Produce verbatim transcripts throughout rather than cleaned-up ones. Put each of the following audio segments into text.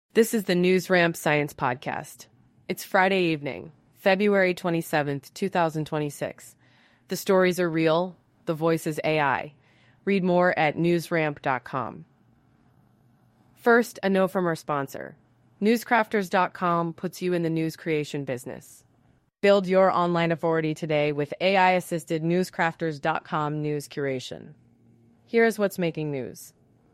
This is the NewsRamp Science Podcast. It's Friday evening, February twenty-seventh, twenty twenty-six. The stories are real. The voice is A I. Read more at newsramp dot com. First, a note from our sponsor. newscrafters dot com puts you in the news creation business. Build your online authority today with A I-assisted newscrafters dot com news curation. Here's what's making news.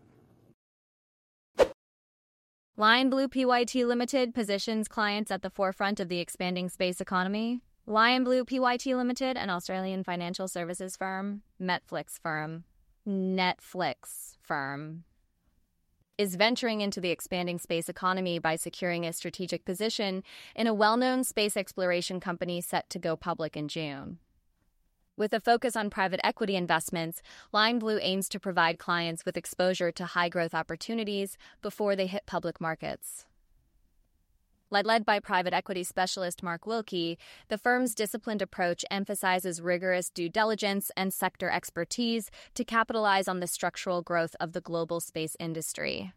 Lionblue Pty Limited positions clients at the forefront of the expanding space economy. Lionblue Pty Limited, an Australian financial services firm, Netflix firm, Netflix firm, is venturing into the expanding space economy by securing a strategic position in a well-known space exploration company set to go public in June. With a focus on private equity investments, Lionblue aims to provide clients with exposure to high-growth opportunities before they hit public markets. Led by private equity specialist Mark Wilkie, the firm's disciplined approach emphasizes rigorous due diligence and sector expertise to capitalize on the structural growth of the global space industry.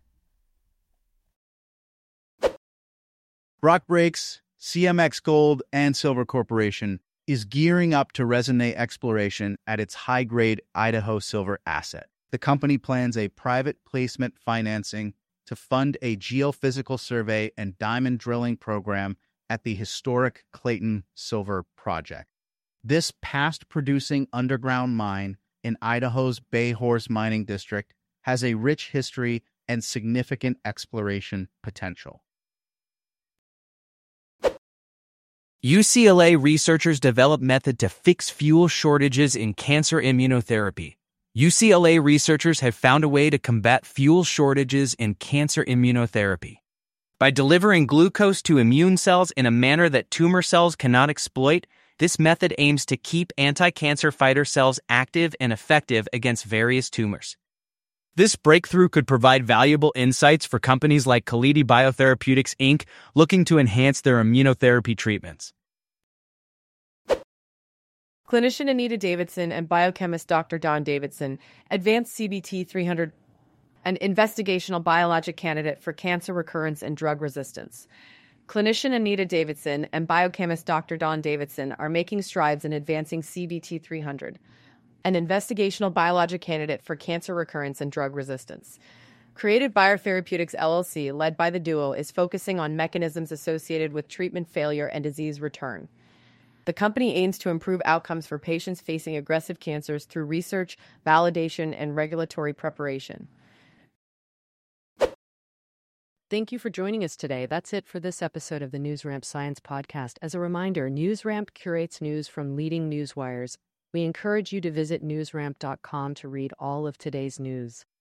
Brock Breaks, C M X Gold, and Silver Corporation is gearing up to resonate exploration at its high-grade Idaho silver asset. The company plans a private placement financing to fund a geophysical survey and diamond drilling program at the historic Clayton Silver Project. This past-producing underground mine in Idaho's Bay Horse Mining District has a rich history and significant exploration potential. U C L A researchers develop method to fix fuel shortages in cancer immunotherapy. U C L A researchers have found a way to combat fuel shortages in cancer immunotherapy. By delivering glucose to immune cells in a manner that tumor cells cannot exploit, this method aims to keep anti-cancer fighter cells active and effective against various tumors. This breakthrough could provide valuable insights for companies like Kalidi Biotherapeutics, Incorporated, looking to enhance their immunotherapy treatments. Clinician Anita Davidson and biochemist Doctor Don Davidson advanced C B T three hundred, an investigational biologic candidate for cancer recurrence and drug resistance. Clinician Anita Davidson and biochemist Doctor Don Davidson are making strides in advancing C B T three hundred, an investigational biologic candidate for cancer recurrence and drug resistance. Creative Biotherapeutics L L C, led by the duo, is focusing on mechanisms associated with treatment failure and disease return. The company aims to improve outcomes for patients facing aggressive cancers through research, validation, and regulatory preparation. Thank you for joining us today. That's it for this episode of the NewsRamp Science Podcast. As a reminder, NewsRamp curates news from leading news wires. We encourage you to visit newsramp dot com to read all of today's news.